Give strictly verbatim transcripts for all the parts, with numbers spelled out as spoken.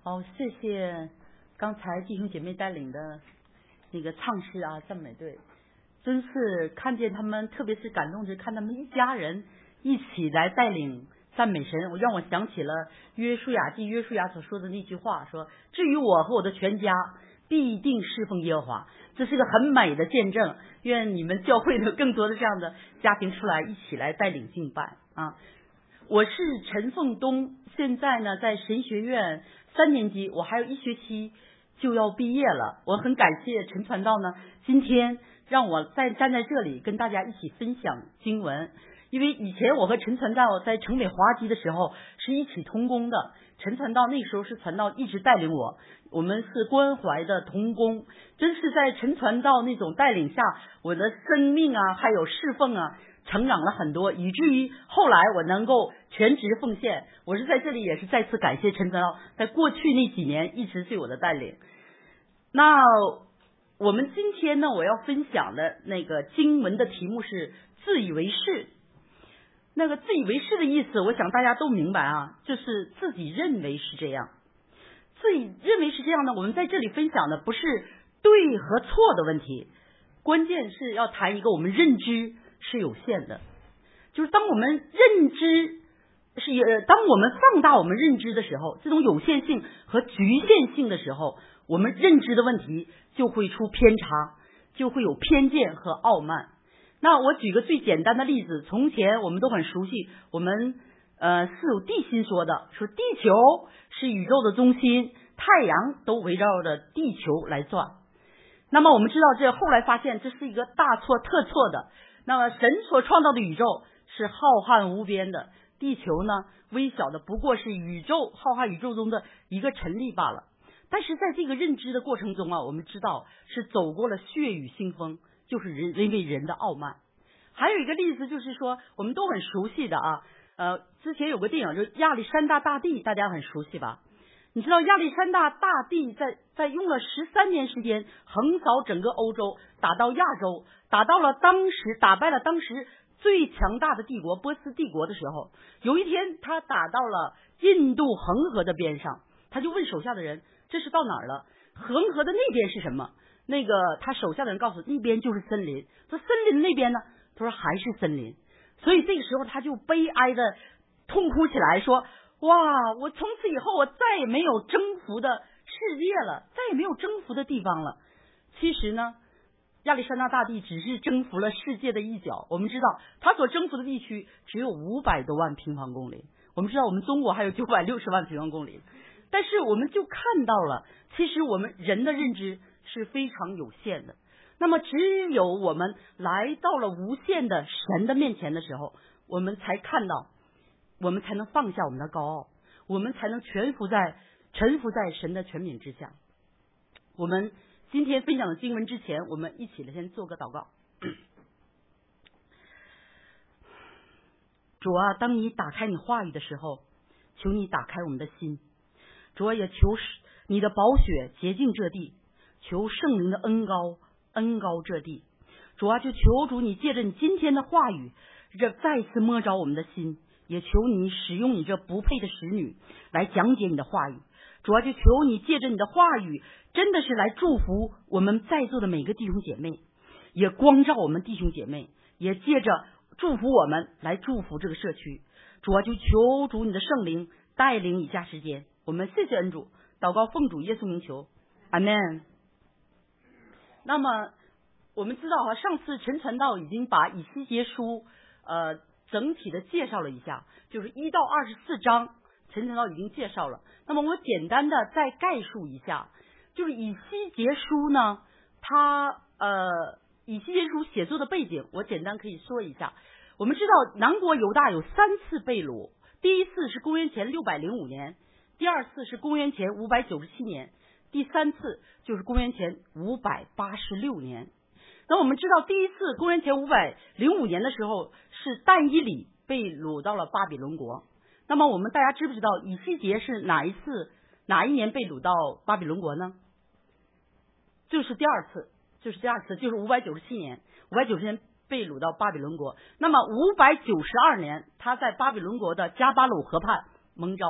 好，谢谢刚才弟兄姐妹带领的那个唱诗啊，赞美队，真是看见他们，特别是感动着看他们一家人一起来带领赞美神，我让我想起了约书亚记约书亚所说的那句话，说至于我和我的全家必定侍奉耶和华。这是个很美的见证，愿你们教会的更多的这样的家庭出来一起来带领敬拜啊！我是陈凤东，现在呢在神学院三年级，我还有一学期就要毕业了。我很感谢陈传道呢，今天让我再站在这里跟大家一起分享经文。因为以前我和陈传道在城北华基的时候是一起同工的，陈传道那个时候是传道一直带领我，我们是关怀的同工，真是在陈传道那种带领下，我的生命啊还有侍奉啊成长了很多，以至于后来我能够全职奉献。我是在这里也是再次感谢陈传道在过去那几年一直对我的带领。那我们今天呢，我要分享的那个经文的题目是自以为是。那个自以为是的意思，我想大家都明白啊，就是自己认为是这样。自己认为是这样的，我们在这里分享的不是对和错的问题，关键是要谈一个我们认知是有限的，就是当我们认知是呃，当我们放大我们认知的时候，这种有限性和局限性的时候，我们认知的问题就会出偏差，就会有偏见和傲慢。那我举个最简单的例子，从前我们都很熟悉，我们呃是有地心说的，说地球是宇宙的中心，太阳都围绕着地球来转。那么我们知道这后来发现这是一个大错特错的。那么神所创造的宇宙是浩瀚无边的，地球呢微小的不过是宇宙浩瀚宇宙中的一个尘粒罢了。但是在这个认知的过程中啊，我们知道是走过了血雨腥风，就是人因为人的傲慢。还有一个例子就是说我们都很熟悉的啊，呃，之前有个电影就是亚历山大大帝，大家很熟悉吧？你知道亚历山大大帝在在用了十三年时间横扫整个欧洲，打到亚洲，打到了当时打败了当时最强大的帝国波斯帝国的时候，有一天他打到了印度恒河的边上，他就问手下的人，这是到哪儿了？恒河的那边是什么？那个他手下的人告诉那边就是森林。说森林那边呢？他说还是森林。所以这个时候他就悲哀的痛哭起来，说哇，我从此以后我再也没有征服的世界了，再也没有征服的地方了。其实呢，亚历山大大帝只是征服了世界的一角。我们知道他所征服的地区只有五百多万平方公里，我们知道我们中国还有九百六十万平方公里，但是我们就看到了其实我们人的认知是非常有限的。那么只有我们来到了无限的神的面前的时候，我们才看到，我们才能放下我们的高傲，我们才能全服在臣服在神的权柄之下。我们今天分享的经文之前，我们一起来先做个祷告。主啊，当你打开你话语的时候，求你打开我们的心。主啊，也求你的宝血洁净这地，求圣灵的恩膏恩膏这地。主啊，就求主你借着你今天的话语，这再次摸着我们的心，也求你使用你这不配的使女来讲解你的话语。主啊，就求你借着你的话语，真的是来祝福我们在座的每个弟兄姐妹，也光照我们弟兄姐妹，也借着祝福我们来祝福这个社区。主啊，就求主你的圣灵带领以下时间。我们谢谢恩主，祷告奉主耶稣名求，阿们。那么我们知道啊，上次陈传道已经把以西结书呃整体的介绍了一下，就是一到二十四章，陈传道已经介绍了。那么我简单的再概述一下，就是以西结书呢，它呃以西结书写作的背景，我简单可以说一下。我们知道南国犹大有三次被掳，第一次是公元前六百零五年，第二次是公元前五百九十七年，第三次就是公元前五百八十六年。那我们知道第一次公元前五百零五年的时候是但以理被掳到了巴比伦国。那么我们大家知不知道以西结是哪一次哪一年被掳到巴比伦国呢？就是第二次，就是第二次，就是五百九十七年，五百九十年被掳到巴比伦国。那么五百九十二年他在巴比伦国的加巴鲁河畔蒙召，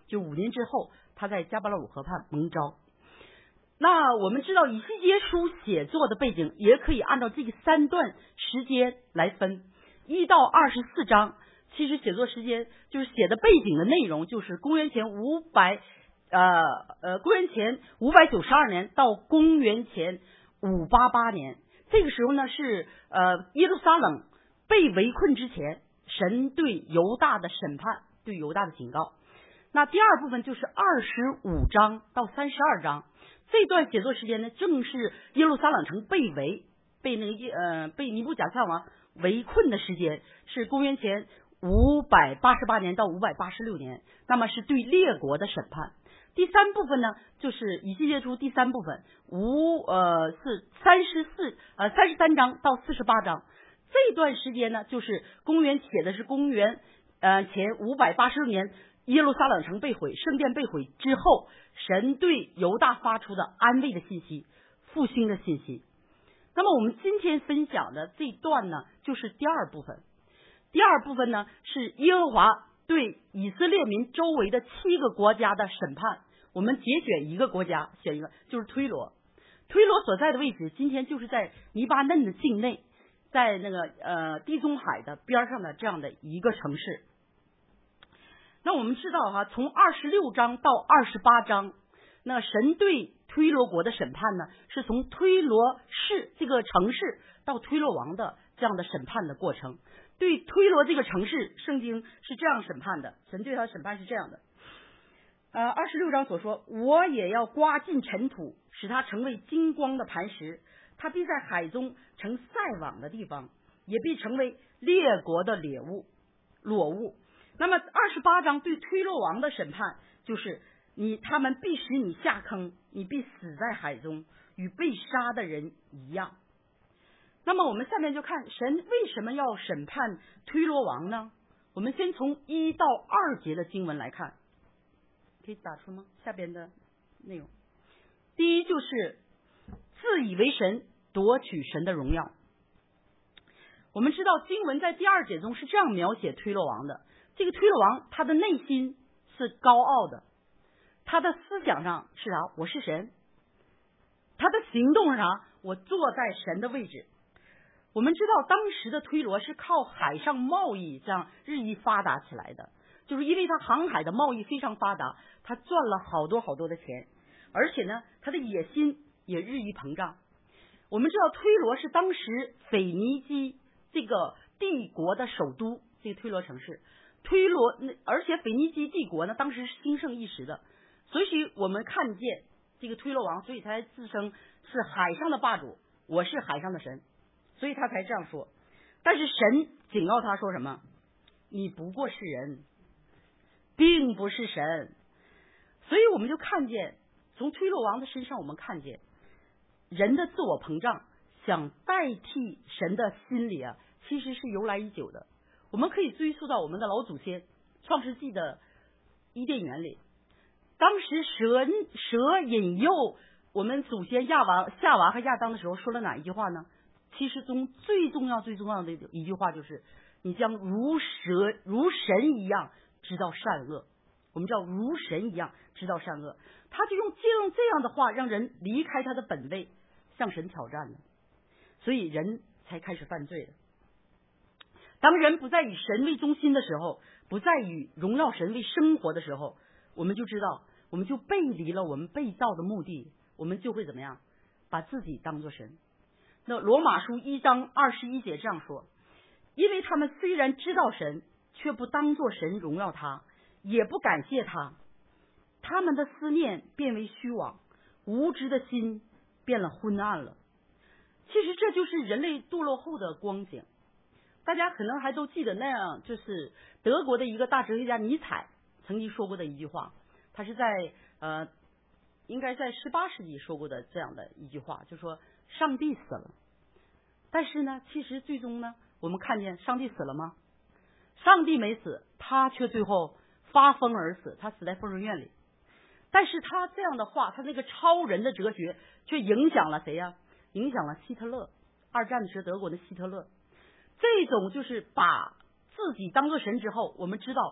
就五年之后，他在加巴勒鲁河畔蒙召。那我们知道以西结书写作的背景，也可以按照这个三段时间来分，一到二十四章，其实写作时间就是写的背景的内容，就是公元前五百呃呃公元前五百九十二年到公元前五八八年，这个时候呢是呃耶路撒冷被围困之前，神对犹大的审判，对犹大的警告。那第二部分就是二十五章到三十二章，这段写作时间呢，正是耶路撒冷城被围，被那个呃被尼布甲撒王围困的时间，是公元前五百八十八年到五百八十六年，那么是对列国的审判。第三部分呢，就是以西结书第三部分，五呃是三十四呃三十三章到四十八章，这段时间呢，就是公元写的是公元呃前五百八十六年。耶路撒冷城被毁，圣殿被毁之后，神对犹大发出的安慰的信息，复兴的信息。那么我们今天分享的这段呢，就是第二部分。第二部分呢，是耶和华对以色列民周围的七个国家的审判。我们节选一个国家，选一个，就是推罗。推罗所在的位置，今天就是在黎巴嫩的境内，在那个呃地中海的边上的这样的一个城市。那我们知道哈，从二十六章到二十八章，那神对推罗国的审判呢，是从推罗市这个城市到推罗王的这样的审判的过程。对推罗这个城市，圣经是这样审判的，神对他的审判是这样的。呃，二十六章所说，我也要刮尽尘土，使它成为金光的磐石，它必在海中成晒网的地方，也必成为列国的猎物裸物。那么二十八章对推罗王的审判，就是你他们必使你下坑，你必死在海中，与被杀的人一样。那么我们下面就看神为什么要审判推罗王呢？我们先从一到二节的经文来看，可以打出吗？下边的内容，第一就是自以为神，夺取神的荣耀。我们知道经文在第二节中是这样描写推罗王的。这个推罗王他的内心是高傲的，他的思想上是啥？我是神。他的行动是啥？我坐在神的位置。我们知道当时的推罗是靠海上贸易这样日益发达起来的，就是因为他航海的贸易非常发达，他赚了好多好多的钱，而且呢他的野心也日益膨胀。我们知道推罗是当时腓尼基这个帝国的首都，这个推罗城市。推罗，而且腓尼基帝国呢，当时是兴盛一时的，所以我们看见这个推罗王，所以才自称是海上的霸主，我是海上的神，所以他才这样说。但是神警告他说什么？你不过是人，并不是神。所以我们就看见，从推罗王的身上，我们看见人的自我膨胀，想代替神的心理啊，其实是由来已久的。我们可以追溯到我们的老祖先创世纪的伊甸园里，当时蛇蛇引诱我们祖先亚娃夏娃和亚当的时候说了哪一句话呢？其实中最重要最重要的一句话就是你将如蛇如神一样知道善恶。我们叫如神一样知道善恶，他就用借用这样的话让人离开他的本位，向神挑战的，所以人才开始犯罪的。当人不再以神为中心的时候，不再以荣耀神为生活的时候，我们就知道，我们就背离了我们被造的目的，我们就会怎么样？把自己当作神。那罗马书一章二十一节这样说：因为他们虽然知道神，却不当作神荣耀他，也不感谢他，他们的思念变为虚妄，无知的心变了昏暗了。其实这就是人类堕落后的光景。大家可能还都记得那样，就是德国的一个大哲学家尼采曾经说过的一句话，他是在呃，应该在十八世纪说过的这样的一句话，就说上帝死了。但是呢，其实最终呢，我们看见上帝死了吗？上帝没死，他却最后发疯而死，他死在疯人院里。但是他这样的话，他那个超人的哲学却影响了谁呀、啊？影响了希特勒，二战的时候德国的希特勒。这种就是把自己当作神之后，我们知道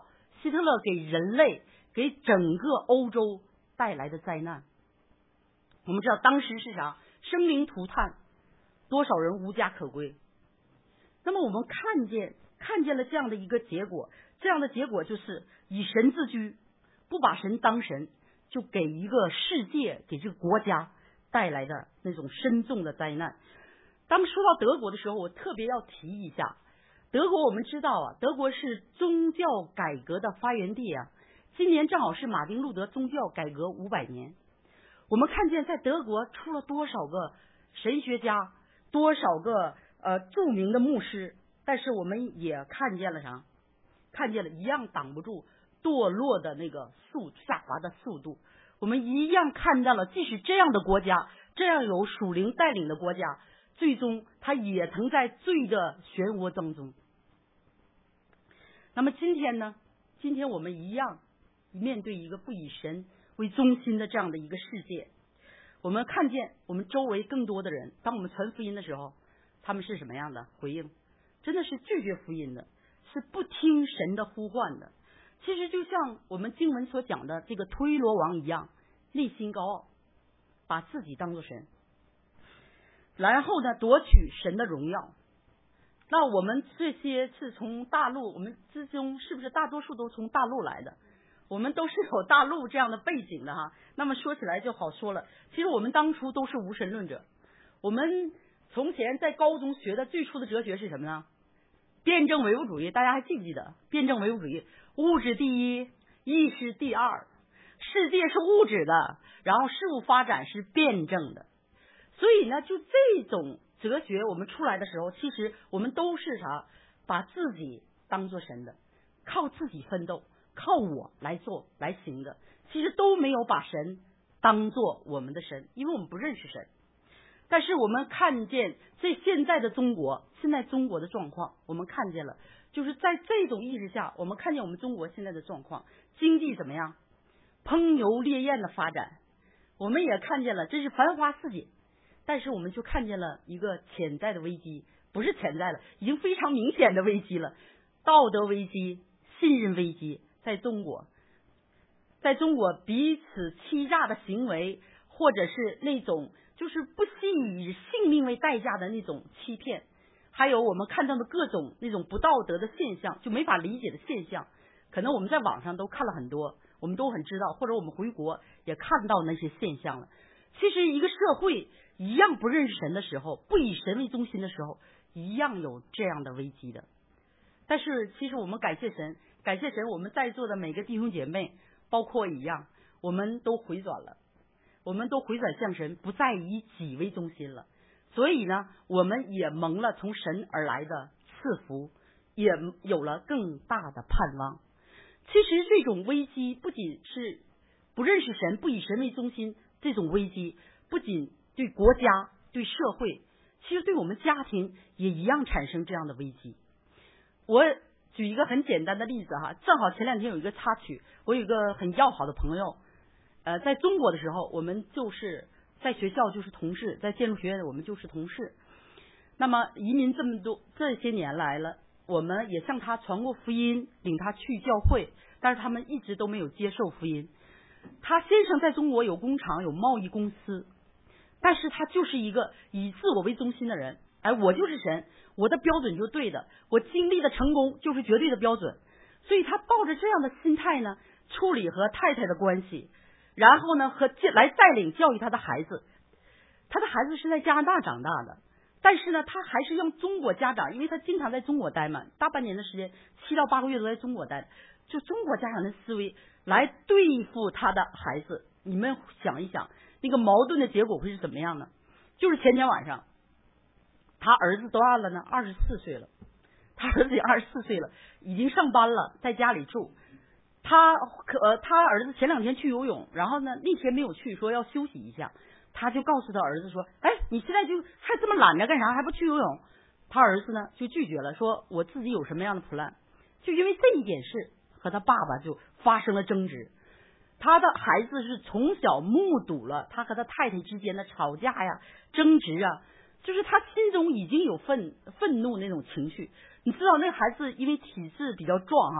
希特勒给人类、给整个欧洲带来的灾难。我们知道当时是啥？生灵涂炭，多少人无家可归。那么我们看见看见了这样的一个结果，这样的结果就是以神自居，不把神当神，就给一个世界、给这个国家带来的那种深重的灾难。当说到德国的时候，我特别要提一下，德国我们知道啊，德国是宗教改革的发源地啊。今年正好是马丁路德宗教改革五百年。我们看见在德国出了多少个神学家，多少个呃著名的牧师，但是我们也看见了啥？看见了一样挡不住堕落的那个速下滑的速度。我们一样看到了，即使这样的国家，这样有属灵带领的国家，最终他也曾在罪的漩涡当中。那么今天呢？今天我们一样面对一个不以神为中心的这样的一个世界，我们看见我们周围更多的人，当我们传福音的时候，他们是什么样的回应？真的是拒绝福音的，是不听神的呼唤的。其实就像我们经文所讲的这个推罗王一样，内心高傲，把自己当作神，然后呢夺取神的荣耀。那我们这些是从大陆，我们之中是不是大多数都从大陆来的？我们都是有大陆这样的背景的哈。那么说起来就好说了，其实我们当初都是无神论者。我们从前在高中学的最初的哲学是什么呢？辩证唯物主义，大家还记不记得？辩证唯物主义，物质第一，意识第二，世界是物质的，然后事物发展是辩证的。所以呢，就这种哲学我们出来的时候，其实我们都是啥？把自己当作神的，靠自己奋斗，靠我来做来行的，其实都没有把神当作我们的神，因为我们不认识神。但是我们看见在现在的中国，现在中国的状况，我们看见了，就是在这种意识下，我们看见我们中国现在的状况，经济怎么样？烹油烈焰的发展，我们也看见了，这是繁华似锦。但是我们就看见了一个潜在的危机，不是潜在的，已经非常明显的危机了，道德危机、信任危机。在中国，在中国彼此欺诈的行为，或者是那种就是不惜以性命为代价的那种欺骗，还有我们看到的各种那种不道德的现象，就没法理解的现象，可能我们在网上都看了很多，我们都很知道，或者我们回国也看到那些现象了。其实一个社会一样不认识神的时候，不以神为中心的时候，一样有这样的危机的。但是其实我们感谢神，感谢神，我们在座的每个弟兄姐妹，包括一样，我们都回转了，我们都回转向神，不再以己为中心了。所以呢，我们也蒙了从神而来的赐福，也有了更大的盼望。其实这种危机不仅是不认识神，不以神为中心，这种危机不仅对国家、对社会，其实对我们家庭也一样产生这样的危机。我举一个很简单的例子哈，正好前两天有一个插曲，我有一个很要好的朋友，呃，在中国的时候，我们就是在学校就是同事，在建筑学院我们就是同事。那么移民这么多这些年来了，我们也向他传过福音，领他去教会，但是他们一直都没有接受福音。他先生在中国有工厂，有贸易公司，但是他就是一个以自我为中心的人。哎，我就是神，我的标准就对的，我经历的成功就是绝对的标准。所以他抱着这样的心态呢，处理和太太的关系，然后呢和来带领教育他的孩子。他的孩子是在加拿大长大的，但是呢他还是让中国家长，因为他经常在中国待嘛，大半年的时间，七到八个月都在中国待，就中国家长的思维来对付他的孩子。你们想一想，那个矛盾的结果会是怎么样呢？就是前天晚上，他儿子多大了呢？二十四岁了。他儿子也二十四岁了，已经上班了，在家里住。他可、呃、他儿子前两天去游泳，然后呢那天没有去，说要休息一下。他就告诉他儿子说：“哎，你现在就还这么懒着干啥？还不去游泳？”他儿子呢就拒绝了，说我自己有什么样的 plan。就因为这一点事和他爸爸就发生了争执。他的孩子是从小目睹了他和他太太之间的吵架呀、争执啊，就是他心中已经有愤愤怒那种情绪。你知道那孩子因为体质比较壮哈、啊，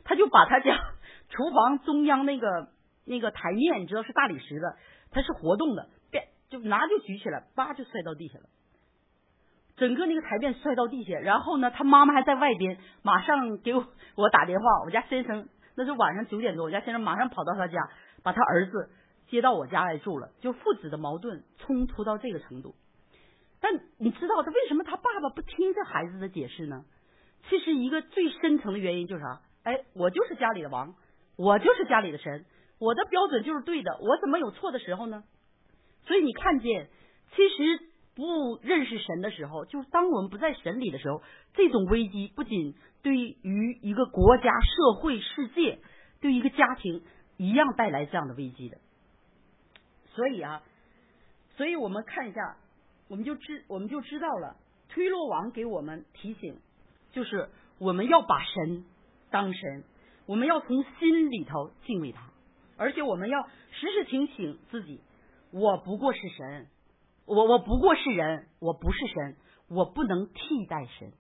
他就把他家厨房中央那个那个台面，你知道是大理石的，它是活动的，别就拿就举起来，叭就摔到地下了。整个那个台面摔到地下，然后呢，他妈妈还在外边，马上给我我打电话，我家先生那是晚上九点多，我家先生马上跑到他家，把他儿子接到我家来住了，就父子的矛盾冲突到这个程度。但你知道他为什么他爸爸不听这孩子的解释呢？其实一个最深层的原因就是啥？哎，我就是家里的王，我就是家里的神，我的标准就是对的，我怎么有错的时候呢？所以你看见，其实不认识神的时候，就当我们不在神里的时候，这种危机不仅对于一个国家、社会、世界，对于一个家庭一样带来这样的危机的。所以啊，所以我们看一下，我们就知我们就知道了，推罗王给我们提醒，就是我们要把神当神，我们要从心里头敬畏他，而且我们要时时提醒自己，我不过是神。我我不过是人，我不是神，我不能替代神。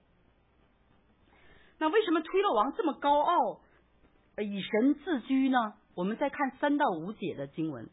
那为什么推罗王这么高傲，以神自居呢？我们再看三到五节的经文，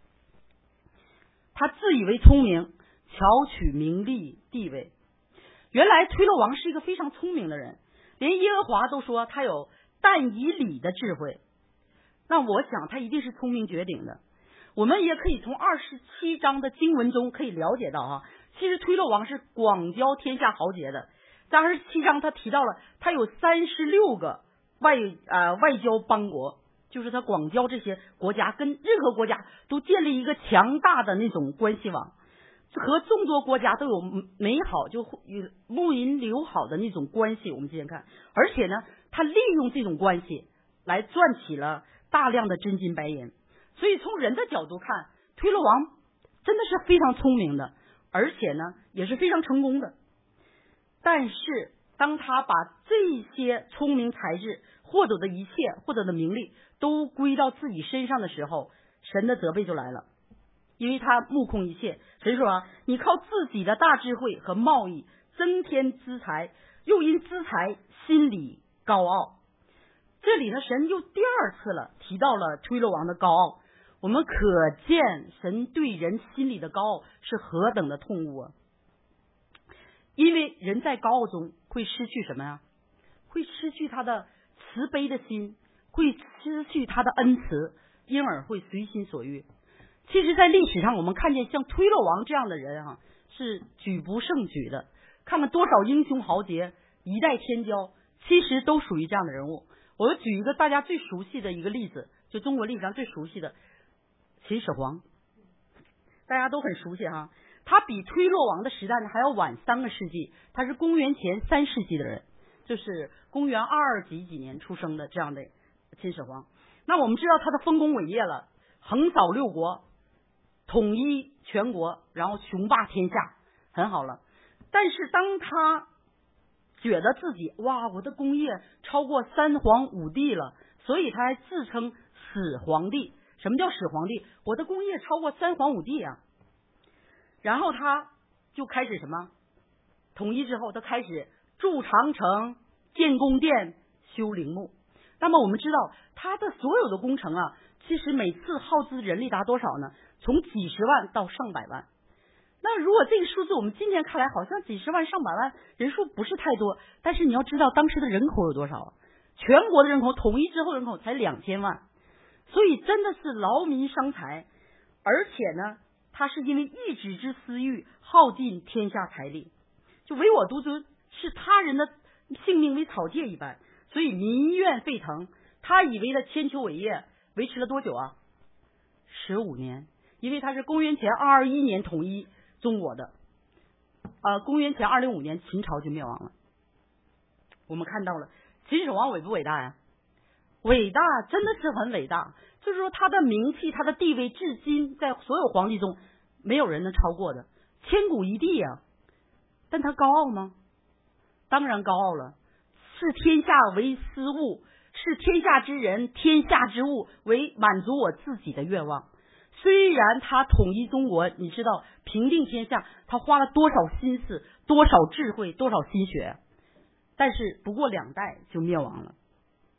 他自以为聪明，巧取名利地位。原来推罗王是一个非常聪明的人，连耶和华都说他有但以理的智慧。那我想他一定是聪明绝顶的。我们也可以从二十七章的经文中可以了解到啊，其实推罗王是广交天下豪杰的。在二十七章他提到了他有三十六个外呃外交邦国，就是他广交这些国家，跟任何国家都建立一个强大的那种关系网，和众多国家都有美好就与睦邻友好的那种关系。我们今天看，而且呢，他利用这种关系来赚起了大量的真金白银。所以从人的角度看，推罗王真的是非常聪明的，而且呢也是非常成功的。但是当他把这些聪明才智获得的一切获得的名利都归到自己身上的时候，神的责备就来了，因为他目空一切。神说啊，你靠自己的大智慧和贸易增添资财，又因资财心里高傲。这里呢，神又第二次了提到了推罗王的高傲。我们可见神对人心里的高傲是何等的痛恶啊！因为人在高傲中会失去什么呀？会失去他的慈悲的心，会失去他的恩慈，因而会随心所欲。其实在历史上我们看见像推罗王这样的人啊，是举不胜举的。看看多少英雄豪杰，一代天骄，其实都属于这样的人物。我举一个大家最熟悉的一个例子，就中国历史上最熟悉的秦始皇，大家都很熟悉哈。他比推罗王的时代呢还要晚三个世纪，他是公元前三世纪的人，就是公元二二几几年出生的这样的秦始皇。那我们知道他的丰功伟业了，横扫六国，统一全国，然后雄霸天下，很好了。但是当他觉得自己哇，我的功业超过三皇五帝了，所以他还自称始皇帝。什么叫始皇帝？我的功业超过三皇五帝啊！然后他就开始什么？统一之后，他开始筑长城、建宫殿、修陵墓。那么我们知道，他的所有的工程啊，其实每次耗资人力达多少呢？从几十万到上百万。那如果这个数字我们今天看来好像几十万上百万人数不是太多，但是你要知道当时的人口有多少啊？全国的人口统一之后人口才两千万，所以真的是劳民伤财。而且呢，他是因为一己之私欲耗尽天下财力，就唯我独尊，视他人的性命为草芥一般，所以民怨沸腾。他以为的千秋伟业维持了多久啊？十五年，因为他是公元前二二一年统一中国的，呃，公元前二零五年秦朝就灭亡了。我们看到了秦始皇伟不伟大呀？伟大，真的是很伟大。就是说他的名气，他的地位，至今在所有皇帝中没有人能超过的，千古一帝呀。但他高傲吗？当然高傲了。视天下为私物，视天下之人、天下之物为满足我自己的愿望。虽然他统一中国，你知道平定天下，他花了多少心思、多少智慧、多少心血，但是不过两代就灭亡了。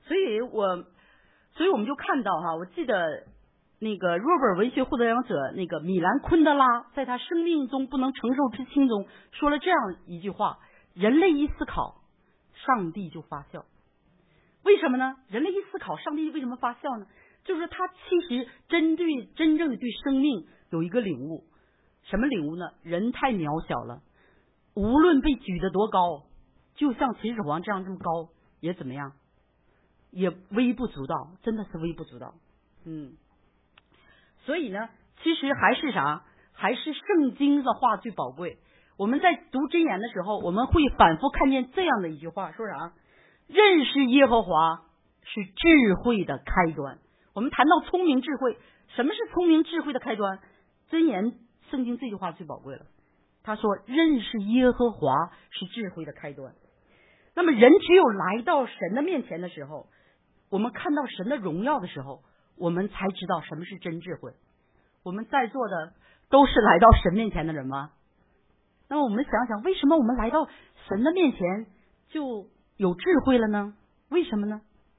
所以我，所以我们就看到哈，我记得那个诺贝尔文学获得者那个米兰昆德拉在他生命中不能承受之轻中说了这样一句话：人类一思考，上帝就发笑。为什么呢？人类一思考，上帝为什么发笑呢？就是他其实针对真正的对生命有一个领悟。什么领悟呢？人太渺小了，无论被举得多高，就像秦始皇这样这么高，也怎么样，也微不足道，真的是微不足道。嗯，所以呢，其实还是啥？还是圣经的话最宝贵。我们在读箴言的时候，我们会反复看见这样的一句话，说啥？认识耶和华是智慧的开端。我们谈到聪明智慧，什么是聪明智慧的开端？箴言圣经这句话最宝贵了。他说认识耶和华是智慧的开端。那么人只有来到神的面前的时候，我们看到神的荣耀的时候，我们才知道什么是真智慧。我们在座的都是来到神面前的人吗？那么我们想想，为什么我们来到神的面前就有智慧了呢？为什么呢？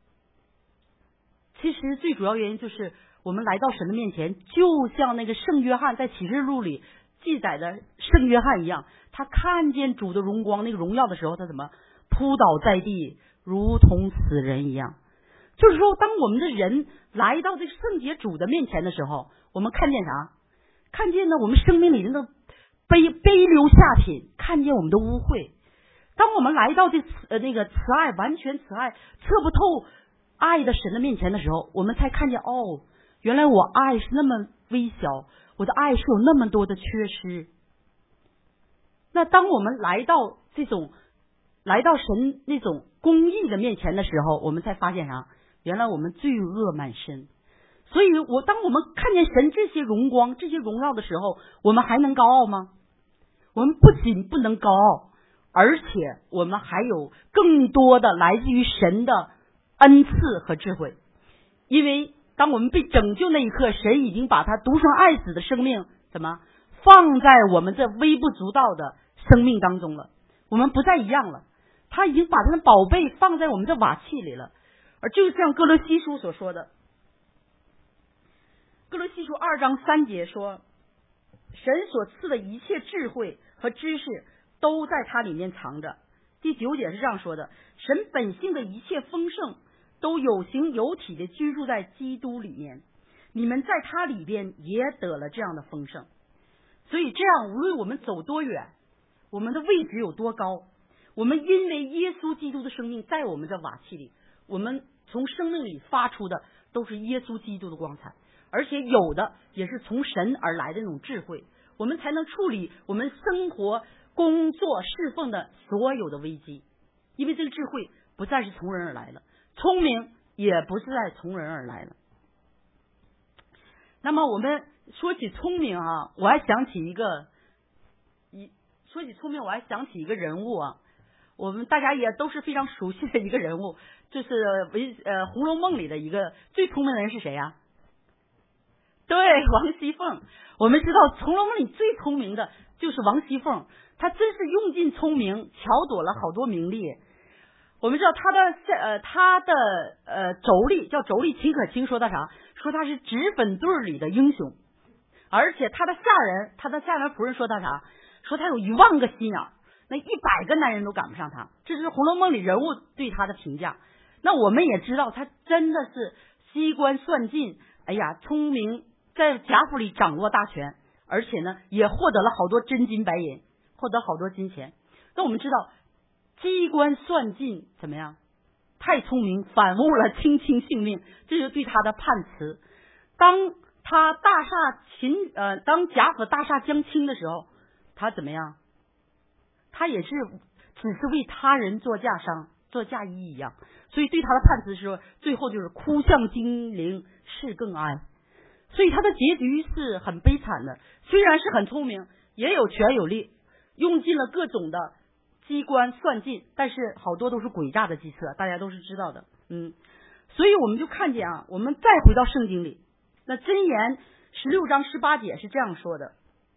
其实最主要原因就是我们来到神的面前，就像那个圣约翰在启示录里记载的圣约翰一样，他看见主的荣光那个荣耀的时候，他怎么扑倒在地，如同死人一样。就是说，当我们的人来到这圣洁主的面前的时候，我们看见啥？看见呢我们生命里的那悲悲流下品，看见我们的污秽。当我们来到这呃那个慈爱完全慈爱测不透爱的神的面前的时候，我们才看见哦，原来我爱是那么微小，我的爱是有那么多的缺失。那当我们来到这种来到神那种公义的面前的时候，我们才发现啥？原来我们罪恶满身。所以我当我们看见神这些荣光这些荣耀的时候，我们还能高傲吗？我们不仅不能高傲，而且我们还有更多的来自于神的恩赐和智慧。因为当我们被拯救那一刻，神已经把他独生爱子的生命怎么放在我们这微不足道的生命当中了。我们不再一样了，他已经把他的宝贝放在我们的瓦器里了。而就像哥罗西书所说的，哥罗西书二章三节说，神所赐的一切智慧和知识都在它里面藏着。第九节是这样说的，神本性的一切丰盛都有形有体的居住在基督里面，你们在他里边也得了这样的丰盛。所以这样无论我们走多远，我们的位置有多高，我们因为耶稣基督的生命在我们的瓦器里，我们从生命里发出的都是耶稣基督的光彩，而且有的也是从神而来的那种智慧，我们才能处理我们生活工作侍奉的所有的危机。因为这个智慧不再是从人而来了，聪明也不是再从人而来了。那么我们说起聪明啊，我还想起一个一说起聪明我还想起一个人物啊，我们大家也都是非常熟悉的一个人物，就是为呃《红楼梦》里的一个最聪明的人是谁呀、啊？对，王熙凤。我们知道《红楼梦》里最聪明的就是王熙凤，她真是用尽聪明，巧夺了好多名利。我们知道她的呃她的呃妯娌叫妯娌秦可卿，说她啥？说她是脂粉队里的英雄。而且她的下人，她的下人仆人说她啥？说她有一万个心眼，那一百个男人都赶不上她。这是《红楼梦》里人物对她的评价。那我们也知道，她真的是机关算尽，哎呀，聪明，在贾府里掌握大权，而且呢，也获得了好多真金白银，获得好多金钱。那我们知道，机关算尽怎么样？太聪明，反误了卿卿性命，这就是对他的判词。当他大厦秦呃，当贾府大厦将倾的时候，他怎么样？他也是只是为他人做嫁商，做嫁衣一样。所以对他的判词是说，最后就是哭向金陵事更哀。所以他的结局是很悲惨的。虽然是很聪明，也有权有力，用尽了各种的机关算尽，但是好多都是诡诈的计策，大家都是知道的。嗯，所以我们就看见啊，我们再回到圣经里，那箴言十六章十八节是这样说的：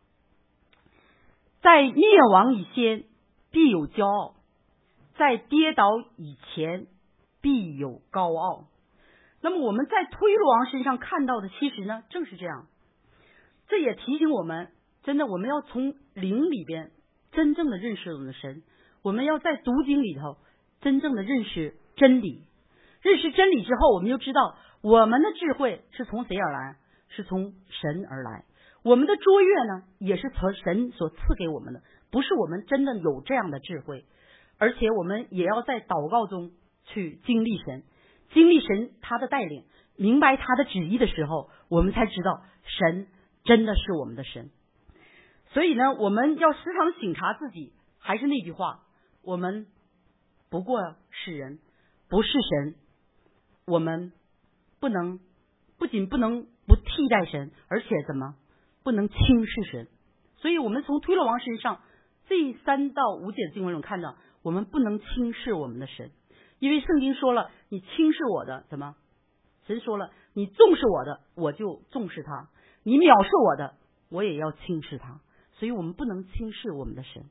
在灭亡以先必有骄傲，在跌倒以前必有高傲。那么我们在推罗王身上看到的，其实呢正是这样。这也提醒我们，真的我们要从灵里边真正的认识我们的神，我们要在读经里头真正的认识真理。认识真理之后，我们就知道我们的智慧是从谁而来？是从神而来。我们的卓越呢，也是从神所赐给我们的，不是我们真的有这样的智慧。而且我们也要在祷告中去经历神，经历神他的带领，明白他的旨意的时候，我们才知道神真的是我们的神。所以呢，我们要时常省察自己，还是那句话，我们不过是人，不是神。我们不能不仅不能不替代神，而且怎么不能轻视神。所以我们从推罗王身上这三到五节经文中看到，我们不能轻视我们的神，因为圣经说了，你轻视我的，怎么？神说了，你重视我的，我就重视他；你藐视我的，我也要轻视他。所以我们不能轻视我们的神。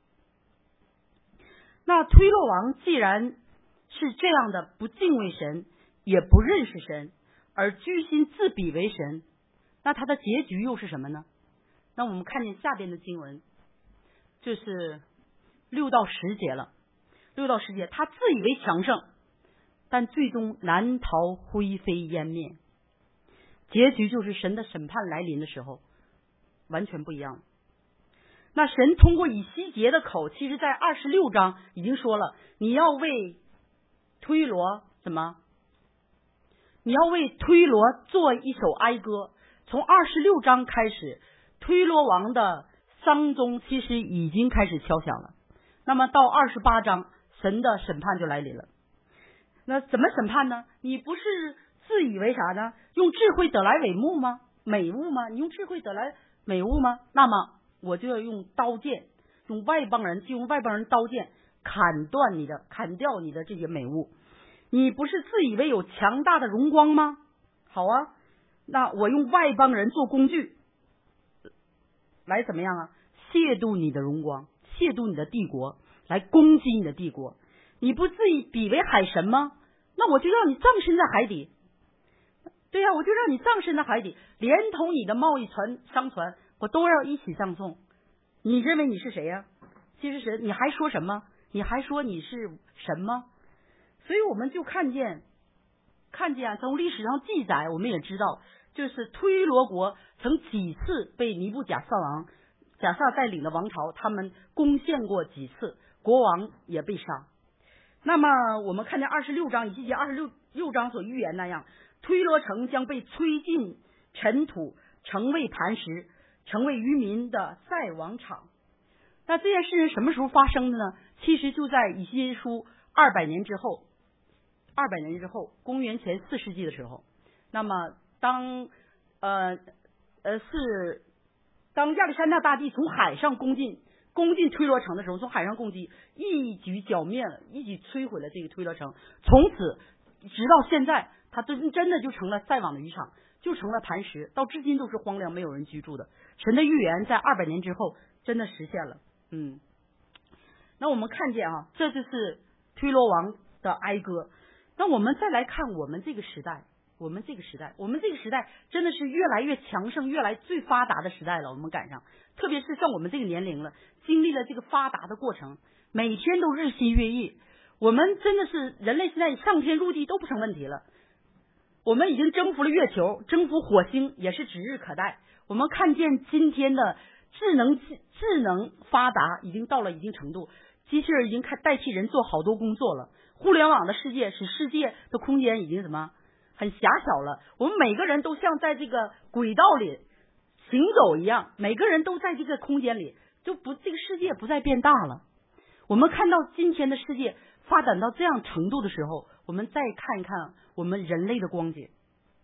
那推罗王既然是这样的，不敬畏神，也不认识神，而居心自比为神，那他的结局又是什么呢？那我们看见下边的经文，就是六到十节了。六到十节，他自以为强盛，但最终难逃灰飞烟灭。结局就是神的审判来临的时候，完全不一样。那神通过以西结的口，其实在二十六章已经说了，你要为推罗什么？你要为推罗做一首哀歌。从二十六章开始，推罗王的丧钟其实已经开始敲响了。那么到二十八章，神的审判就来临了。那怎么审判呢？你不是自以为啥呢？用智慧得来美物吗？美物吗？你用智慧得来美物吗？那么我就要用刀剑，用外邦人，就用外邦人刀剑砍断你的，砍掉你的这些美物。你不是自以为有强大的荣光吗？好啊，那我用外邦人做工具来怎么样啊？亵渎你的荣光，亵渎你的帝国，来攻击你的帝国。你不自己比为海神吗？那我就让你葬身在海底。对呀、啊，我就让你葬身在海底，连同你的贸易船、商船，我都要一起葬送。你认为你是谁呀、啊？其实神，你还说什么？你还说你是神吗？所以我们就看见，看见啊，从历史上记载，我们也知道，就是推罗国曾几次被尼布甲撒王、甲撒带领的王朝，他们攻陷过几次，国王也被杀。那么我们看见二十六章以西结二十六六章所预言那样，推罗城将被吹进尘土，成为磐石，成为渔民的赛网场。那这件事情什么时候发生的呢？其实就在以西结书二百年之后。二百年之后，公元前四世纪的时候，那么当呃呃是当亚历山大大帝从海上攻进攻进推罗城的时候，从海上攻击，一举剿灭了，一举摧毁了这个推罗城。从此直到现在，它真真的就成了塞网的渔场，就成了磐石，到至今都是荒凉，没有人居住的。神的预言在二百年之后真的实现了。嗯，那我们看见啊，这就是推罗王的哀歌。那我们再来看我们这个时代，我们这个时代，我们这个时代真的是越来越强盛，越来最发达的时代了。我们赶上，特别是像我们这个年龄了，经历了这个发达的过程，每天都日新月异。我们真的是人类现在上天入地都不成问题了。我们已经征服了月球，征服火星也是指日可待。我们看见今天的智能智能发达已经到了一定程度，机器人已经开代替人做好多工作了。互联网的世界使世界的空间已经什么很狭小了，我们每个人都像在这个轨道里行走一样，每个人都在这个空间里，就不这个世界不再变大了。我们看到今天的世界发展到这样程度的时候，我们再看一看我们人类的光景。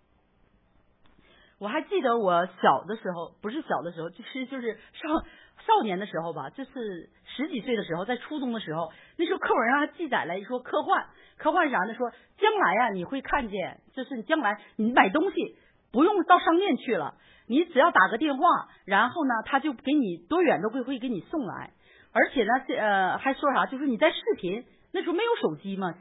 我还记得我小的时候，不是小的时候，就是就是少少年的时候吧，就是十几岁的时候，在初中的时候，那时候课文上还记载了说科幻，科幻啥呢？说将来啊，你会看见，就是你将来你买东西不用到商店去了，你只要打个电话，然后呢，他就给你多远都会会给你送来，而且呢，呃，还说啥？就是你在视频，那时候没有手机嘛，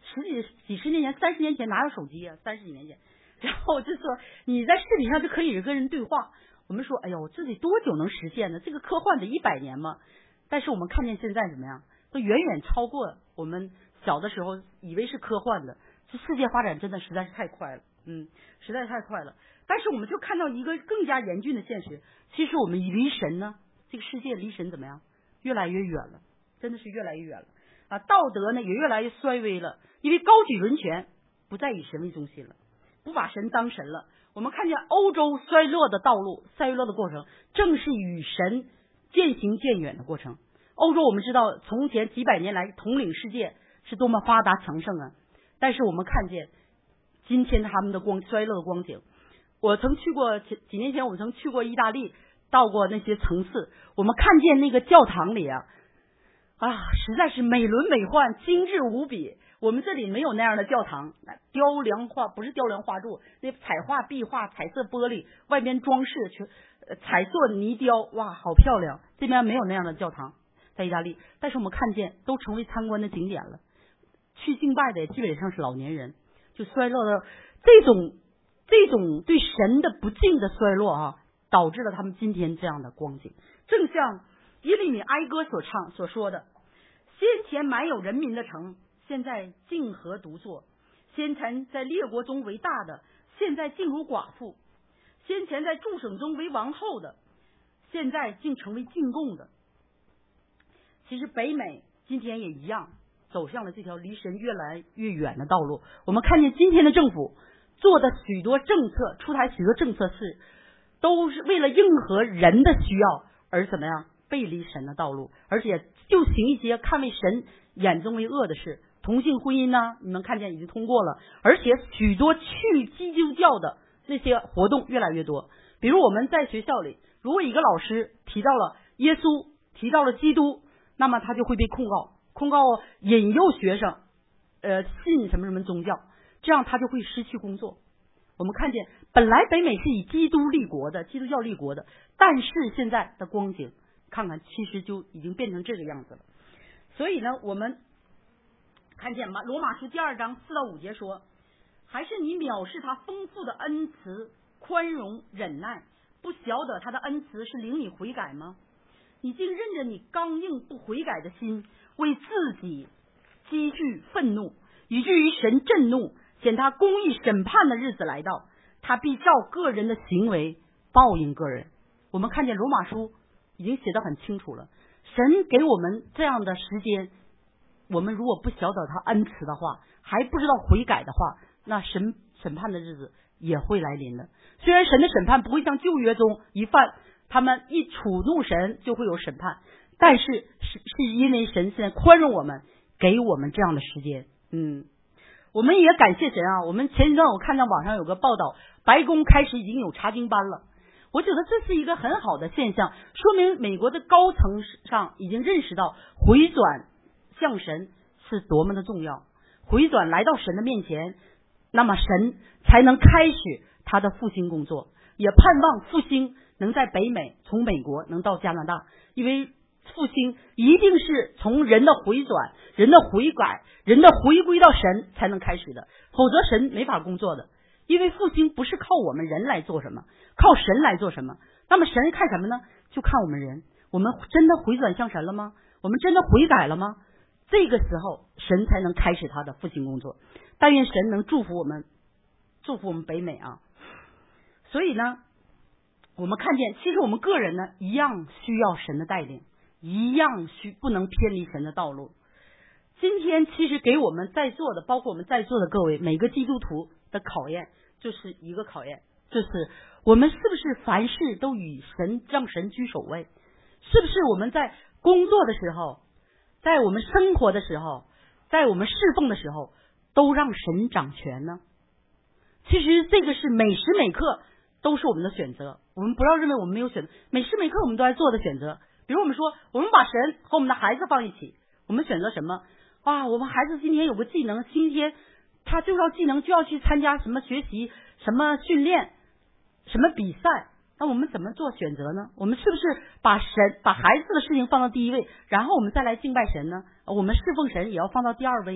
十几几十年前、三十年前哪有手机啊？三十几年前，然后就说你在视频上就可以跟人对话。我们说，哎呦，这得多久能实现呢？这个科幻得一百年吗？但是我们看见现在怎么样，都远远超过我们小的时候以为是科幻的。这世界发展真的实在是太快了，嗯，实在太快了。但是我们就看到一个更加严峻的现实，其实我们离神呢，这个世界离神怎么样？越来越远了，真的是越来越远了啊！道德呢也越来越衰微了，因为高举人权，不再以神为中心了，不把神当神了。我们看见欧洲衰落的道路、衰落的过程，正是与神渐行渐远的过程。欧洲我们知道，从前几百年来统领世界是多么发达强盛啊！但是我们看见今天他们的光衰落的光景。我曾去过几几年前，我曾去过意大利，到过那些城市，我们看见那个教堂里啊，啊，实在是美轮美奂，精致无比。我们这里没有那样的教堂，雕梁画不是雕梁画柱，那彩画、壁画、彩色玻璃，外边装饰全呃彩色泥雕，哇，好漂亮。这边没有那样的教堂，在意大利，但是我们看见都成为参观的景点了。去敬拜的也基本上是老年人，就衰落的这种这种对神的不敬的衰落啊，导致了他们今天这样的光景。正像耶利米哀歌所唱所说的：先前满有人民的城，现在竟何独坐；先前在列国中为大的，现在竟如寡妇；先前在诸省中为王后的，现在竟成为进贡的。其实北美今天也一样，走向了这条离神越来越远的道路。我们看见今天的政府做的许多政策，出台许多政策是都是为了应和人的需要而怎么样背离神的道路，而且就行一些看为神眼中为恶的事。同性婚姻呢，你们看见已经通过了，而且许多去基督教的那些活动越来越多。比如我们在学校里，如果一个老师提到了耶稣，提到了基督，那么他就会被控告，控告引诱学生呃信什么什么宗教，这样他就会失去工作。我们看见本来北美是以基督立国的，基督教立国的，但是现在的光景看看其实就已经变成这个样子了。所以呢，我们看见马罗马书第二章四到五节说，还是你藐视他丰富的恩慈、宽容、忍耐，不晓得他的恩慈是领你悔改吗？你竟任着你刚硬不悔改的心，为自己积聚愤怒，以至于神震怒，显他公义审判的日子来到，他必照个人的行为报应个人。我们看见罗马书已经写得很清楚了，神给我们这样的时间，我们如果不晓得他恩慈的话，还不知道悔改的话，那神审判的日子也会来临的。虽然神的审判不会像旧约中一犯他们一触怒神就会有审判，但是是是因为神现在宽容我们，给我们这样的时间。嗯，我们也感谢神啊！我们前一段我看到网上有个报道，白宫开始已经有查经班了。我觉得这是一个很好的现象，说明美国的高层上已经认识到回转向神是多么的重要，回转来到神的面前，那么神才能开始他的复兴工作，也盼望复兴能在北美，从美国能到加拿大，因为复兴一定是从人的回转、人的悔改、人的回归到神才能开始的，否则神没法工作的。因为复兴不是靠我们人来做什么，靠神来做什么。那么神看什么呢？就看我们人，我们真的回转向神了吗？我们真的悔改了吗？这个时候神才能开始他的复兴工作。但愿神能祝福我们，祝福我们北美啊！所以呢，我们看见其实我们个人呢一样需要神的带领，一样需不能偏离神的道路。今天其实给我们在座的，包括我们在座的各位每个基督徒的考验，就是一个考验，就是我们是不是凡事都与神让神居首位，是不是我们在工作的时候，在我们生活的时候，在我们侍奉的时候都让神掌权呢？其实这个是每时每刻都是我们的选择，我们不要认为我们没有选择，每时每刻我们都在做的选择。比如我们说我们把神和我们的孩子放一起，我们选择什么啊？我们孩子今天有个技能，今天他就要技能就要去参加什么学习什么训练什么比赛，那我们怎么做选择呢？我们是不是把神把孩子的事情放到第一位，然后我们再来敬拜神呢？我们侍奉神也要放到第二位呢？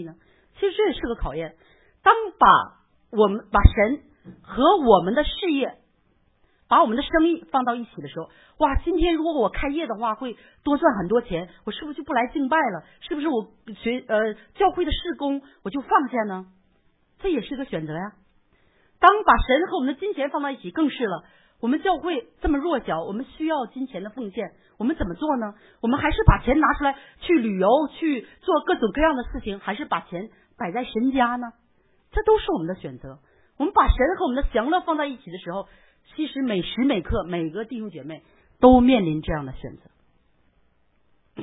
其实这也是个考验。当把我们把神和我们的事业，把我们的生意放到一起的时候，哇，今天如果我开业的话会多赚很多钱，我是不是就不来敬拜了？是不是我学呃教会的事工我就放下呢？这也是个选择呀。当把神和我们的金钱放到一起，更是了。我们教会这么弱小，我们需要金钱的奉献，我们怎么做呢？我们还是把钱拿出来去旅游，去做各种各样的事情，还是把钱摆在神家呢？这都是我们的选择。我们把神和我们的享乐放在一起的时候，其实每时每刻每个弟兄姐妹都面临这样的选择。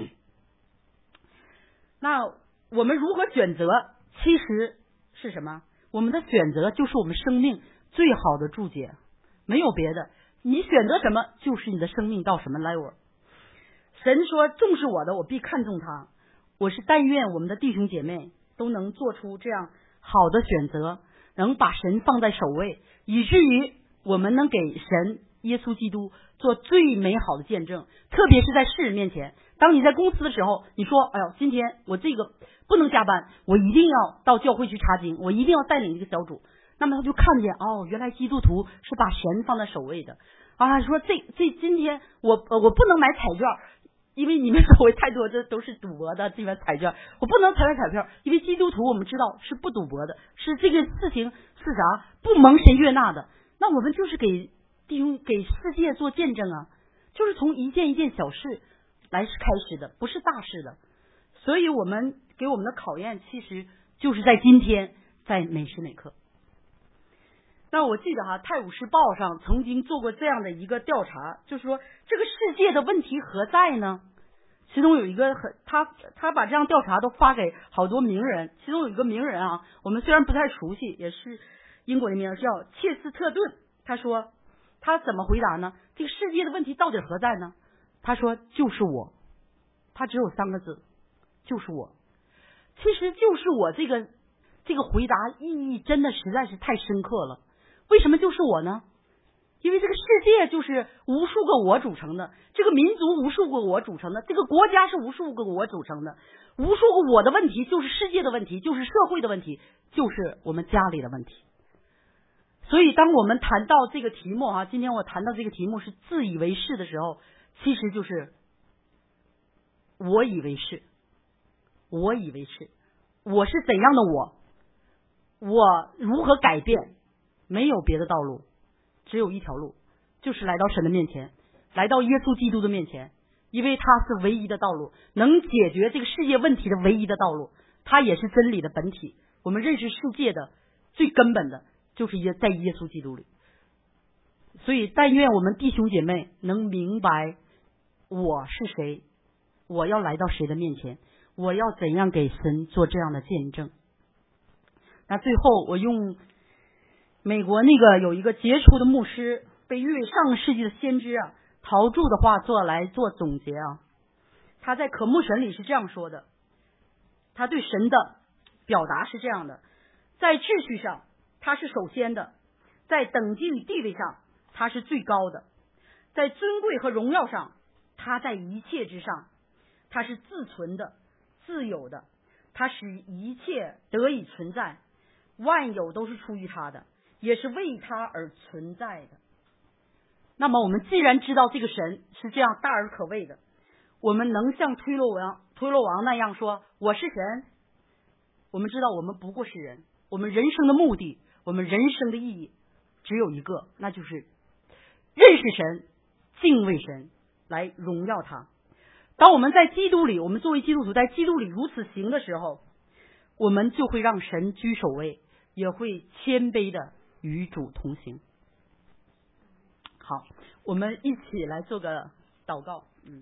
那我们如何选择？其实是什么？我们的选择就是我们生命最好的注解，没有别的。你选择什么，就是你的生命到什么 level。 神说重视我的，我必看重他。我是但愿我们的弟兄姐妹都能做出这样好的选择，能把神放在首位，以至于我们能给神耶稣基督做最美好的见证。特别是在世人面前，当你在公司的时候，你说哎呦，今天我这个不能加班，我一定要到教会去查经，我一定要带领这个小组。那么他就看见哦，原来基督徒是把神放在首位的啊。说这这今天我我不能买彩券，因为你们周围太多这都是赌博的这边彩券，我不能彩买彩票，因为基督徒我们知道是不赌博的，是这个事情是啥不蒙神悦纳的。那我们就是给弟兄给世界做见证啊，就是从一件一件小事来开始的，不是大事的。所以我们给我们的考验其实就是在今天，在每时每刻。那我记得哈，《泰晤士报》上曾经做过这样的一个调查，就是说这个世界的问题何在呢？其中有一个很他他把这样调查都发给好多名人，其中有一个名人啊，我们虽然不太熟悉，也是英国的名人，叫切斯特顿。他说他怎么回答呢？这个世界的问题到底何在呢？他说就是我。他只有三个字，就是我。其实就是我这个这个回答意义真的实在是太深刻了。为什么就是我呢？因为这个世界就是无数个我组成的，这个民族无数个我组成的，这个国家是无数个我组成的，无数个我的问题就是世界的问题，就是社会的问题，就是我们家里的问题。所以当我们谈到这个题目啊，今天我谈到这个题目是自以为是的时候，其实就是我以为是，我以为是，我是怎样的我，我如何改变？没有别的道路，只有一条路，就是来到神的面前，来到耶稣基督的面前，因为他是唯一的道路，能解决这个世界问题的唯一的道路，他也是真理的本体。我们认识世界的最根本的就是耶在耶稣基督里。所以但愿我们弟兄姐妹能明白我是谁，我要来到谁的面前，我要怎样给神做这样的见证。那最后我用美国那个有一个杰出的牧师，被誉为上个世纪的先知啊，陶铸的话做来做总结啊。他在渴慕神里是这样说的，他对神的表达是这样的：在秩序上他是首先的，在等级与地位上他是最高的，在尊贵和荣耀上他在一切之上，他是自存的、自有的，他使一切得以存在，万有都是出于他的，也是为他而存在的。那么我们既然知道这个神是这样大而可畏的，我们能像推罗王推罗王那样说我是神？我们知道我们不过是人，我们人生的目的，我们人生的意义只有一个，那就是认识神，敬畏神，来荣耀他。当我们在基督里，我们作为基督徒在基督里如此行的时候，我们就会让神居首位，也会谦卑的与主同行。好，我们一起来做个祷告。嗯，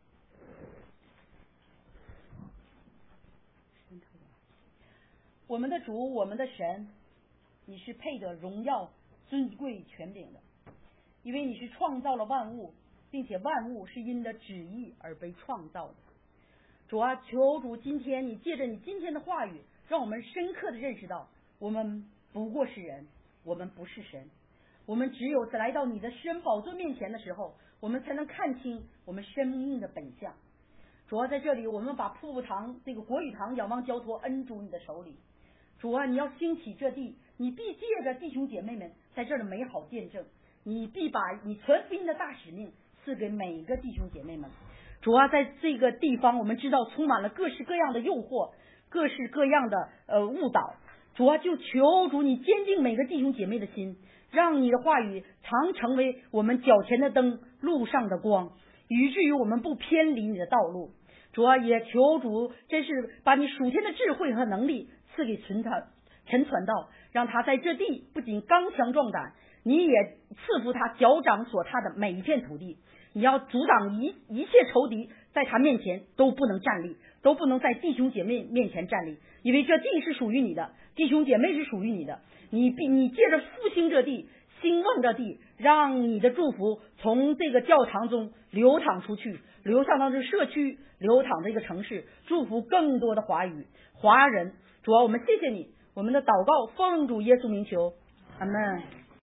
我们的主，我们的神，你是配得荣耀、尊贵、权柄的，因为你是创造了万物，并且万物是因你的旨意而被创造的。主啊，求主今天你借着你今天的话语，让我们深刻的认识到，我们不过是人，我们不是神。我们只有在来到你的施恩宝座面前的时候，我们才能看清我们生命的本相。主要在这里，我们把瀑布堂这个国语堂仰望交托恩主你的手里， 主啊，你要兴起这地，你必借着弟兄姐妹们在这儿的美好见证，你必把你传福音的大使命赐给每一个弟兄姐妹们。主啊，在这个地方我们知道充满了各式各样的诱惑，各式各样的呃误导。主啊，就求主你坚定每个弟兄姐妹的心，让你的话语常成为我们脚前的灯，路上的光，以至于我们不偏离你的道路。主啊，也求主真是把你属天的智慧和能力赐给陈传陈传道，让他在这地不仅刚强壮胆，你也赐福他脚掌所踏的每一片土地。你要阻挡一一切仇敌，在他面前都不能站立，都不能在弟兄姐妹面前站立，因为这地是属于你的，弟兄姐妹是属于你的。你必你借着复兴这地，兴旺这地，让你的祝福从这个教堂中流淌出去，流淌到这个社区，流淌这个城市，祝福更多的华语华人。主啊，我们谢谢你，我们的祷告奉主耶稣名求，阿们。